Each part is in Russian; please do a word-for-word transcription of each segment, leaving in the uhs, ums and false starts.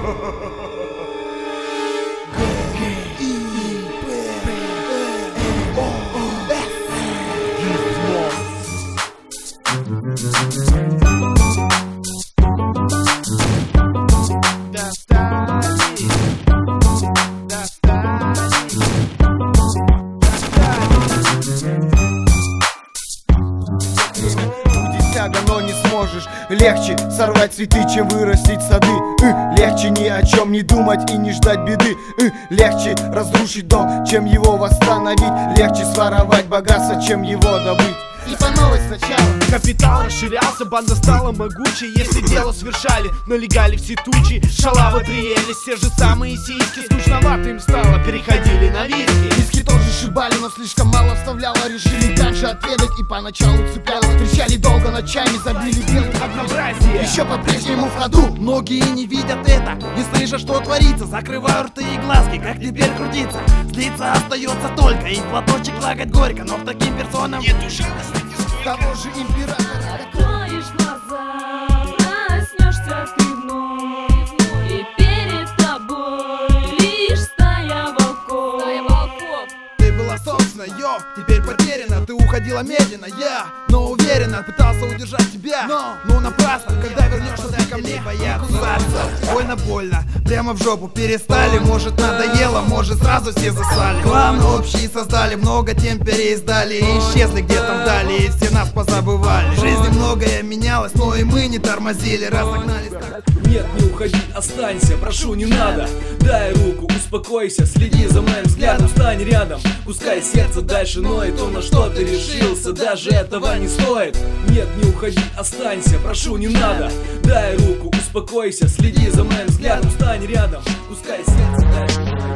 Но не сможешь. Легче сорвать цветы, чем вырастить сады. э, Легче ни о чем не думать и не ждать беды. э, Легче разрушить дом, чем его восстановить. Легче своровать богатство, чем его добыть. И по новой сначала. Капитал расширялся, банда стала могучей. Если дело совершали, налегали все тучи. Шалавы приелись, те же самые сиськи. Скучновато им стало, переходили на виски. Виски тоже шибали, но слишком мало вставляло. Решили также отведать и поначалу цепляло. Кричали долго ночами, забили белых однообразие. Еще по-прежнему в ходу. Многие не видят это, не слышат, что творится. Закрывают рты и глазки, как теперь крутиться. Злиться остается только, и в платочек плакать горько. Но к таким персонам нет жалости. Того же императора. Откроешь глаза, проснешься ты вновь, и перед тобой лишь стая волков. Стая волков. Ты была собственно, йо, теперь потеряна. Ты уходила медленно, я, но уверенно пытался удержать тебя, но, но напрасно. Когда вернешься ты ко мне, бояться. Больно, больно, прямо в жопу перестали. Может надоело, может сразу все засали. Клан общий создали, много тем переиздали. И исчезли где-то вдали, и все нас позабывали. В жизни многое менялось, но и мы не тормозили. Разогнались так. Нет, не уходи, останься, прошу, не надо. Дай руку, успокойся, следи за моим взглядом, стань рядом. Пускай сердце дальше ноет, то, на что ты решился, даже этого не стоит. Нет, не уходи, останься, прошу, не надо. Дай руку, успокойся, следи за моим взглядом, стань рядом. Пускай сердце дальше ноет.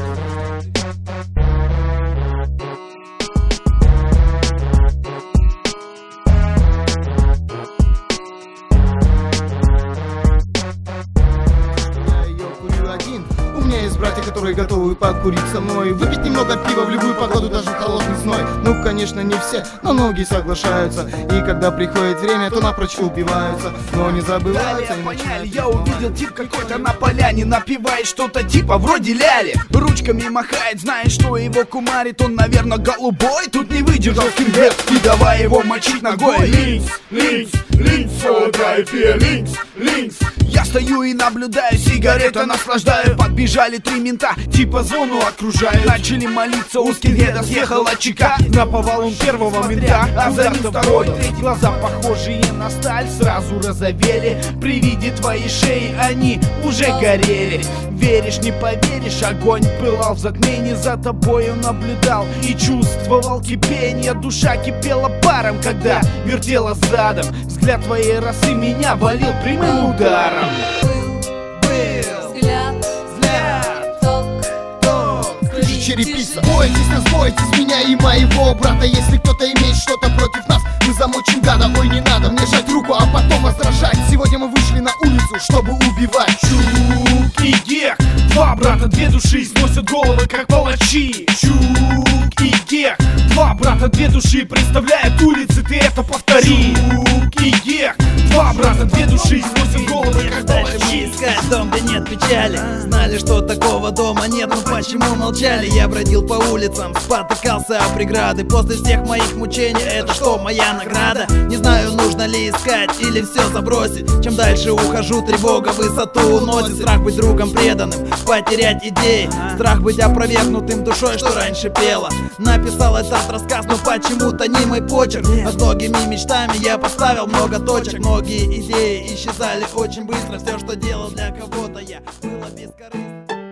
У меня есть братья, которые готовы покурить со мной, выпить немного пива в любую погоду, даже в холодный зной. Ну, конечно, не все, но многие соглашаются. И когда приходит время, то напрочь упиваются, но не забываются. Далее поняли, я увидел тип какой-то на поляне, напевает что-то типа вроде ляли. Ручками махает, знает, что его кумарит. Он, наверное, голубой, тут не выдержал скинхед и давай его мочить ногой. Линкс, линкс, линкс, о, драйв, линкс, линкс. Я стою и наблюдаю, сигарета наслаждаю. Подбежали три мента, типа зону окружают. Начали молиться, у скинхеда съехала чека. Наповал он первого мента, а за ним второй, третий. Глаза похожие на сталь сразу разовели. При виде твоей шеи они уже горели. Веришь, не поверишь, огонь пылал в затмении. За тобою наблюдал и чувствовал кипение. Душа кипела паром, когда вертела задом. Взгляд твоей росы меня валил прямым ударом. Взгляд, взгляд, ток, ток. Включи черепица. Бойтесь нас, бойтесь меня и моего брата. Если кто-то имеет что-то против нас, мы замочим гада. Ой, не надо мне жать руку, а потом возражать. Сегодня мы вышли на улицу, чтобы убивать. Чук и Гек, два брата, две души, сносят головы, как палачи. Чук и Гек, два брата, две души, представляют улицы, ты это повтори. Чук и Гек, два брата, две души, сносят головы, как палачи. Искать дом, где нет печали. Знали, что такого дома нет, но почему молчали? Я бродил по улицам, спотыкался о преграды. После всех моих мучений, это что, моя награда? Не знаю, нужно ли искать или все забросить. Чем дальше ухожу, тревога высоту уносит. Страх быть другом преданным, потерять идеи. Страх быть опровергнутым душой, что раньше пела. Написал этот рассказ, но почему-то не мой почерк. Над многими мечтами я поставил много точек. Многие идеи исчезали очень быстро. Все, что делал для кого-то я, было бескорыстно.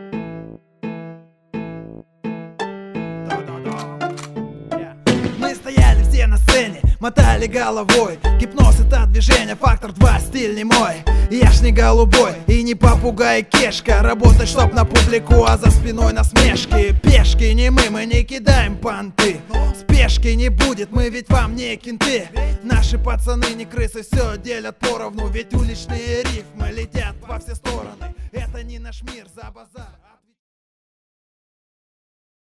Мы стояли все на сцене, мотали головой. Гипноз — это движение, фактор два, стиль не мой. Я ж не голубой и не попугай кешка. Работать чтоб на публику, а за спиной насмешки. Пешки не мы, мы не кидаем понты. Спешки не будет, мы ведь вам не кенты. Наши пацаны не крысы, все делят поровну. Ведь уличные рифмы летят во все стороны. Это не наш мир, за базар.